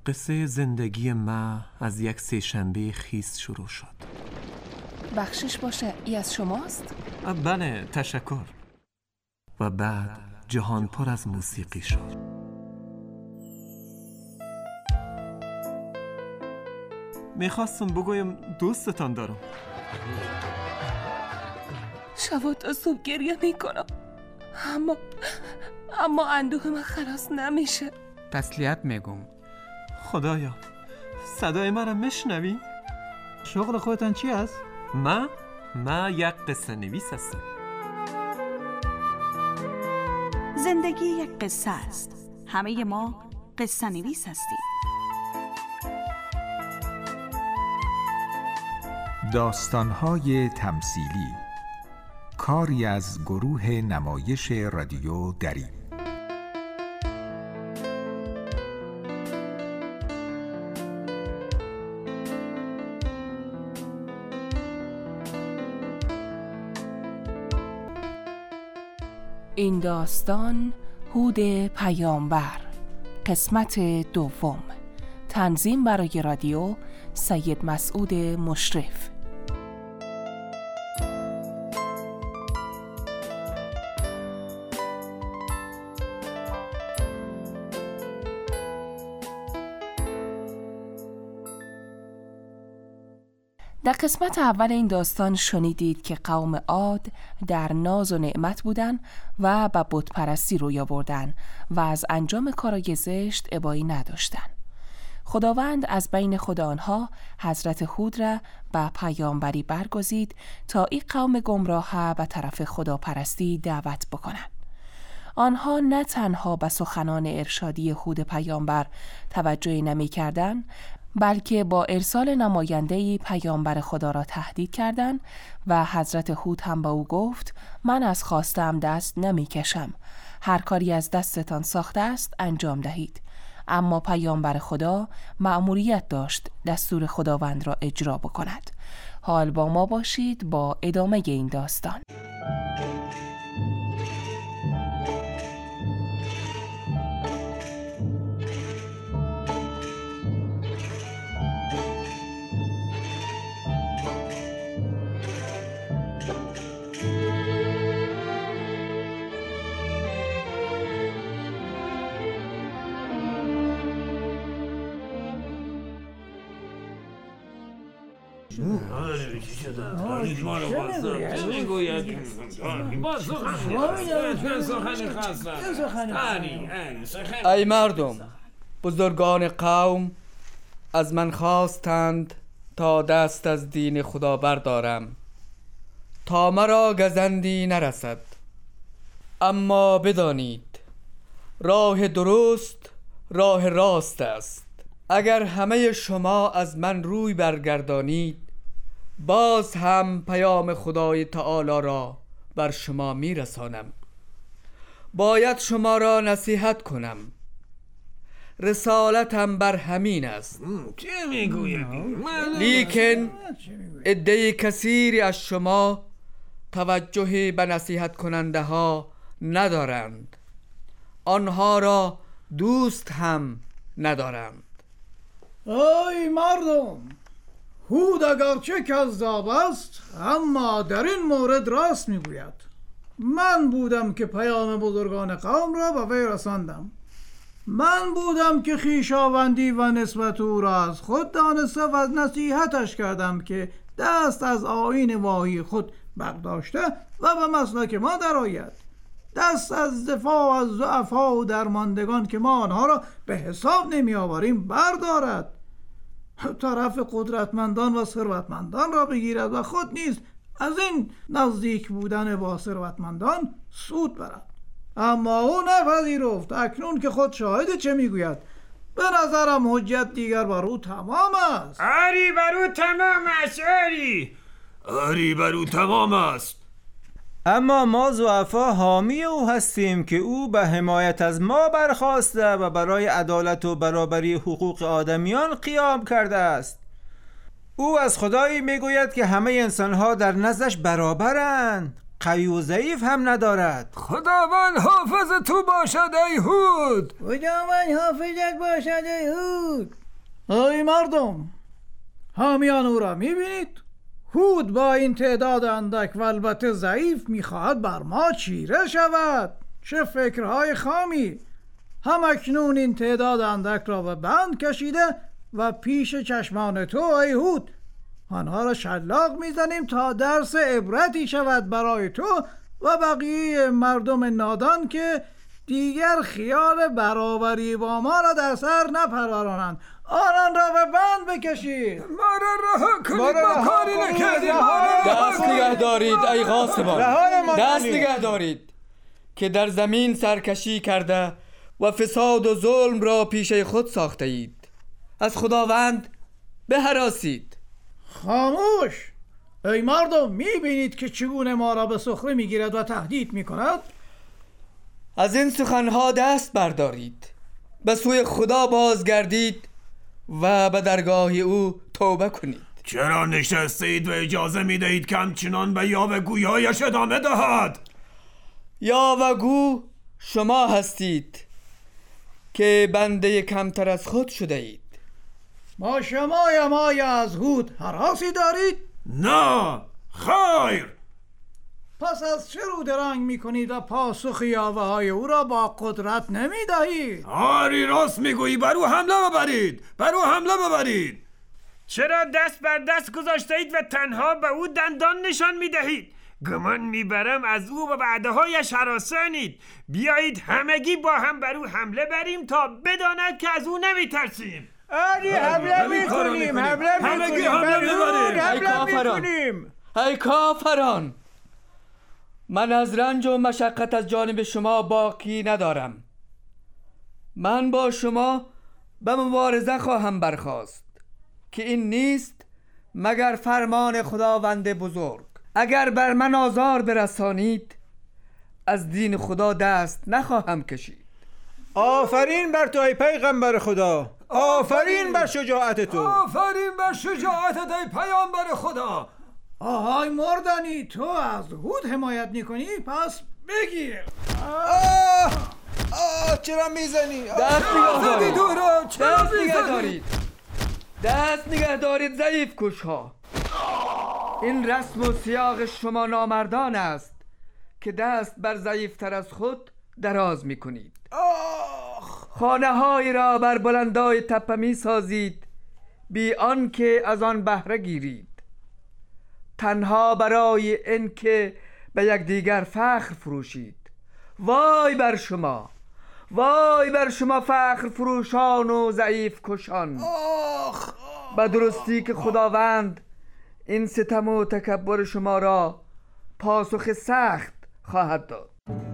قصه زندگی ما از یک سه‌شنبه خیس شروع شد. بخشش باشه، ای از شماست؟ بله، تشکر. و بعد جهان پر از موسیقی شد. میخواستم بگویم دوستتان دارم. شب تا صبح گریه میکنم، اما اندوه من خلاص نمیشه. تسلیت میگم. خدایا، صدای مرا میشنوی؟ شغل خودتان چی است؟ ما یک قصه نویس هستم. زندگی یک قصه است. همه ما قصه نویس هستیم. داستان‌های تمثیلی، کاری از گروه نمایش رادیو دری. این داستان هود پیامبر، قسمت دوم. تنظیم برای رادیو سید مسعود مشرف. در قسمت اول این داستان شنیدید که قوم عاد در ناز و نعمت بودن و به بتپرستی روی آوردن و از انجام کارای زشت ابایی داشتن. خداوند از بین خود آنها حضرت هود را به پیامبری برگزید تا این قوم گمراه به طرف خداپرستی دعوت بکنند. آنها نه تنها به سخنان ارشادی هود پیامبر توجه نمی کردن، بلکه با ارسال نماینده‌ای پیامبر خدا را تهدید کردند و حضرت هود هم با او گفت من از خواستم دست نمی کشم. هر کاری از دستتان ساخته است انجام دهید. اما پیامبر خدا مأموریت داشت دستور خداوند را اجرا بکند. حال با ما باشید با ادامه این داستان. ای مردم، بزرگان قوم از من خواستند تا دست از دین خدا بردارم تا مرا گزندی نرسد. اما بدانید راه درست راه راست است. اگر همه شما از من روی برگردانید باز هم پیام خدای تعالی را بر شما میرسانم. باید شما را نصیحت کنم. رسالتم بر همین است. چه میگوید؟ لیکن عده کثیری از شما توجهی به نصیحت کننده ها ندارند. آنها را دوست هم ندارند. ای مردم، هود اگرچه کذاب است اما در این مورد راست میگوید. من بودم که پیام بزرگان قوم را به وی رساندم. من بودم که خویشاوندی و نسبت او را از خود دانسته و نصیحتش کردم که دست از آیین واهی خود برداشته و به مسلک ما درآید. دست از دفاع از ضعفا و درماندگان که ما آنها را به حساب نمی آوریم بردارد. طرف قدرتمندان و ثروتمندان را بگیرد و خود نیز از این نزدیک بودن با ثروتمندان سود برد. اما او نپذیرفت. اکنون که خود شاهد چه میگوید. به نظرم حجت دیگر بر او تمام است. آری بر او تمام است. آری بر او تمام است. اما ما ضعفا حامی او هستیم که او به حمایت از ما برخاسته و برای عدالت و برابری حقوق آدمیان قیام کرده است. او از خدایی میگوید که همه انسانها در نزدش برابرند. قوی و ضعیف هم ندارد. خداوند حافظ تو باشد ای هود. خداوند حافظت باشد ای هود. ای مردم، حامیان او را میبینید؟ هود با این تعداد اندک و البته ضعیف میخواهد بر ما چیره شود. چه فکرهای خامی! هم اکنون این تعداد اندک را به بند کشیده و پیش چشمان تو ای هود آنها را شلاق میزنیم تا درس عبرتی شود برای تو و بقیه مردم نادان که دیگر خیال برابری با ما را در سر نپرورانند. آنان را به بند بکشید. ما را رها کنید، ما کاری نکردیم. دست نگه دارید ای غاصبان، دست نگه دارید که در زمین سرکشی کرده و فساد و ظلم را پیش خود ساخته اید. از خداوند بهراسید. خاموش! ای مردم، میبینید که چگونه ما را به سخره میگیرد و تهدید میکند؟ از این سخنها دست بردارید، به سوی خدا بازگردید و به درگاه او توبه کنید. چرا نشستید و اجازه میدهید که همچنان به یاوه‌گویی‌هایش ادامه دهد؟ یاوه‌گو شما هستید که بنده کمتر از خود شده اید. با شما از هود هراسی دارید؟ نه خیر. پس از چه رو درنگ میکنید و پاسخ یاوه‌های او را با قدرت نمیدهید؟ آری راست میگویی، بر او حمله ببرید. چرا دست بر دست گذاشته اید و تنها به او دندان نشان میدهید؟ گمان میبرم از او و وعده‌هایش هراسانید. بیایید همگی با هم بر او حمله بریم تا بداند که از او نمیترسیم. آری حمله میکنیم. همگی حمله میکنیم. ای کافران، من از رنج و مشقت از جانب شما باکی ندارم. من با شما به مبارزه خواهم برخاست که این نیست مگر فرمان خداوند بزرگ. اگر بر من آزار برسانید از دین خدا دست نخواهم کشید. آفرین بر تو ای پیغمبر خدا. آفرین بر شجاعت تو. آفرین بر شجاعتت ای پیامبر خدا. آهای مردنی، تو از هود حمایت میکنی؟ پس بگیر. چرا میزنی؟ دست نگه دارید ضعیف کشها. این رسم و سیاق شما نامردان است که دست بر ضعیفتر از خود دراز میکنید. خانه هایی را بر بلندای تپه می سازید بی آنکه از آن بهره گیرید، تنها برای اینکه به یکدیگر فخر فروشید. وای بر شما، وای بر شما فخر فروشان و ضعیف کشان. به درستی که خداوند این ستم و تکبر شما را پاسخ سخت خواهد داد.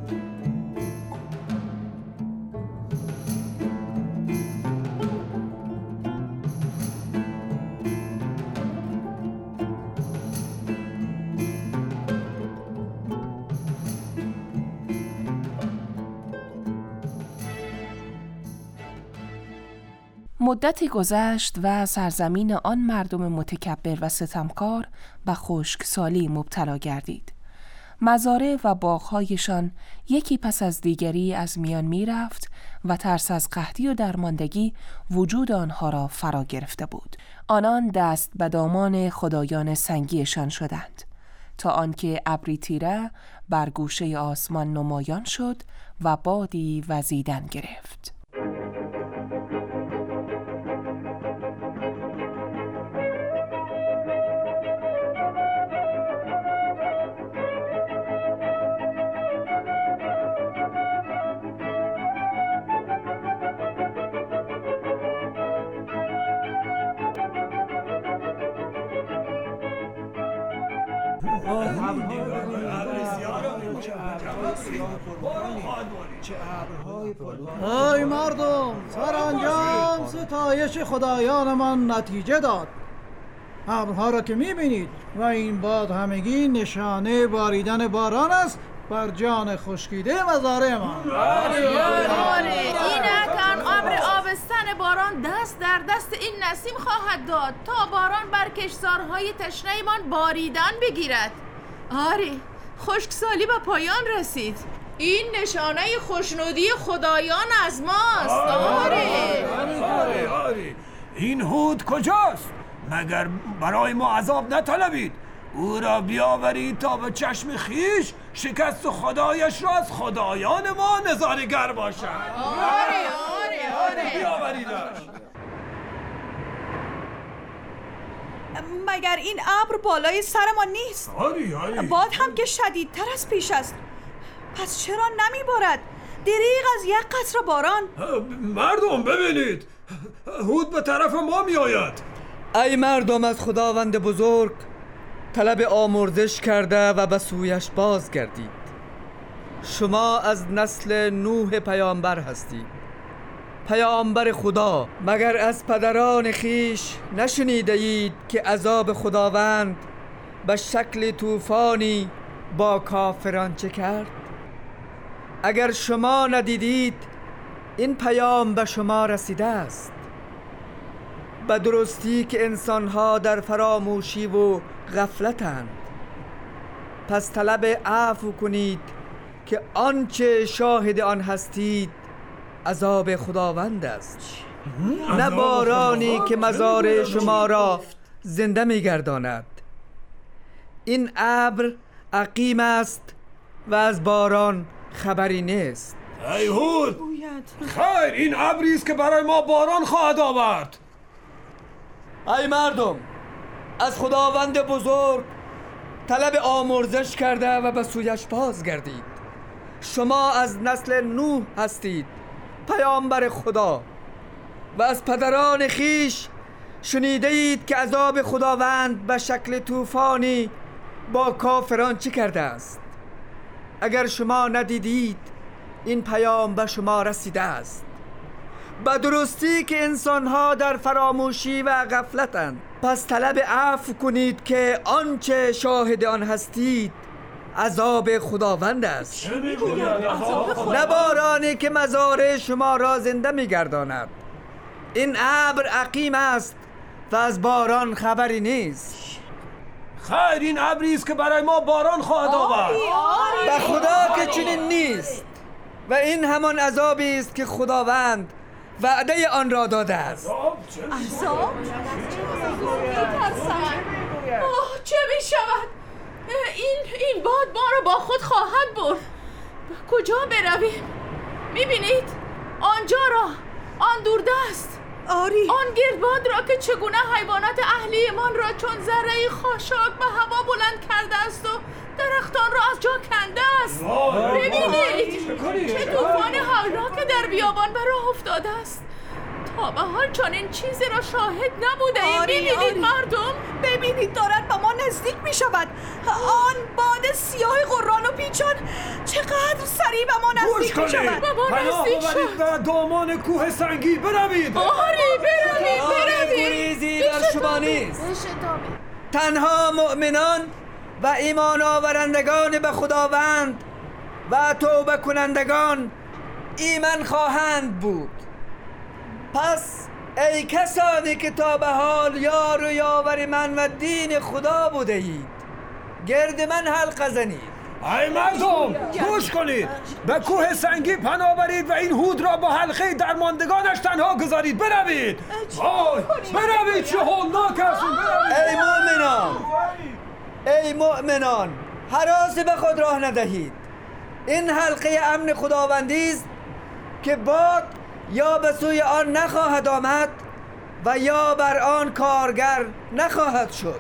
مدتی گذشت و سرزمین آن مردم متکبر و ستمکار به خشکسالی مبتلا گردید. مزارع و باغ‌هایشان یکی پس از دیگری از میان می رفت و ترس از قحطی و درماندگی وجود آنها را فرا گرفته بود. آنان دست به دامان خدایان سنگیشان شدند تا آنکه ابری تیره بر گوشه آسمان نمایان شد و بادی وزیدن گرفت. ای مردم، سرانجام ستایش خدایانمان نتیجه داد. ابرها را که میبینید و این باد همگی نشانه باریدن باران است بر جان خشکیده مزارعمان. اینک ابر آبستن باران دست در دست این نسیم خواهد داد تا باران بر کشتزارهای تشنه‌مان باریدن بگیرد. آری خشکسالی به پایان رسید. این نشانه خوشنودی خدایان از ماست. آره. این هود کجاست؟ مگر برای ما عذاب نطلبید؟ او را بیاورید تا به چشم خیش شکست خدایش را از خدایان ما نظاره‌گر باشد. آره. بیاوریدش. مگر این ابر بالای سرمان نیست؟ آره. باد هم که شدیدتر از پیش است. پس چرا نمیبارد؟ دریغ از یک قطره باران. مردم ببینید، هود به طرف ما می آید. ای مردم، از خداوند بزرگ طلب آمرزش کرده و به سویش بازگردید. شما از نسل نوح پیامبر هستید، پیامبر خدا. مگر از پدران خیش نشنیده اید که عذاب خداوند به شکل طوفانی با کافران چه کرد؟ اگر شما ندیدید، این پیام به شما رسیده است. به درستی که انسانها در فراموشی و غفلتند. پس طلب عفو کنید که آنچه شاهد آن هستید عذاب خداوند است، نه بارانی که مزار شما را زنده می‌گرداند. این ابر عقیم است و از باران خبری نیست. ای هود، خیر، این ابری است که برای ما باران خواهد آورد. ای مردم، از خداوند بزرگ طلب آمرزش کرده و به سویش بازگردید. شما از نسل نوح هستید، پیامبر خدا، و از پدران خیش شنیده اید که عذاب خداوند به شکل طوفانی با کافران چه کرده است. اگر شما ندیدید، این پیام به شما رسیده است. به درستی که انسانها در فراموشی و غفلتند. پس طلب عفو کنید که آنچه شاهد آن هستید عذاب خداوند است، نه بارانی که مزار شما را زنده می‌گرداند. این ابر عقیم است و از باران خبری نیست. خیر، این ابری است که برای ما باران خواهد آورد. به خدا که چنین نیست، و این همان عذابی است که خداوند وعده آن را داده است. عذاب؟ چه می شود؟ این باد ما را با خود خواهد برد. کجا برویم؟ می بینید؟ آنجا را، آن دوردست. آن گردباد را که چگونه حیوانات اهلیمان را چون ذره خاشاک به هوا بلند کرده است و درختان را از جا کنده است. ببینید چه طوفان هولناکی در بیابان به راه افتاده است. تا به حال چنین چیزی را شاهد نبوده ایم. ببینید مردم، ببینید دارد به ما نزدیک می شود. آن باد سیاه قران و پیچان چقدر سریع به ما نزدیک می شود. پناه ببرید و دامان کوه سنگی بروید. بروید. گریزی در شما نیست. تنها مؤمنان و ایمان آورندگان به خداوند و توبه کنندگان ایمن خواهند بود. پس ای کسانی که تا به حال یار و یاور من و دین خدا بوده اید، گرد من حلقه زنید. ای مردم، گوش کنید، به کوه سنگی پناه برید و این هود را با حلقه درماندگانش تنها گذارید. بروید. بروید، چه هولناک هستید. ای مؤمنان، هراسی به خود راه ندهید. این حلقه امن خداوندی است که باد یا به سوی آن نخواهد آمد و یا بر آن کارگر نخواهد شد.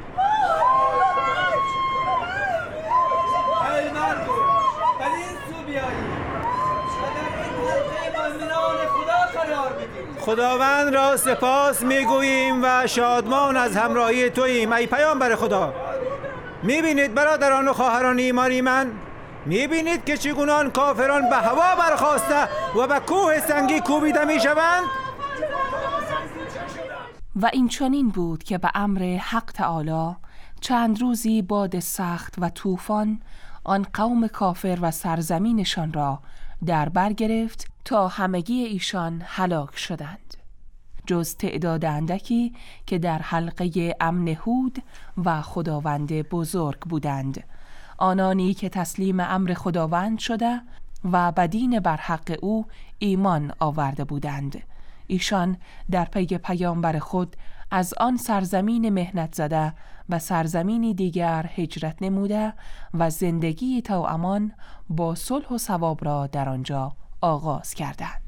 ای مردم، در این سو بیایید و در این حلقه مؤمنان خدا قرار بگیرید. خداوند را سپاس میگوییم و شادمان از همراهی توییم ای پیامبر خدا. میبینید برادران و خواهران ایمانی من، میبینید که چگونه آن کافران به هوا برخاسته و به کوه سنگی کوبیده میشوند. و این چنین بود که به امر حق تعالی چند روزی باد سخت و طوفان آن قوم کافر و سرزمینشان را در بر گرفت تا همگی ایشان هلاک شدند، جز تعداد اندکی که در حلقه امن هود و خداوند بزرگ بودند. آنانی که تسلیم امر خداوند شده و بدین بر حق او ایمان آورده بودند. ایشان در پی پیامبر خود از آن سرزمین مهنت زده و سرزمینی دیگر هجرت نموده و زندگی توامان با صلح و ثواب را در آنجا آغاز کردند.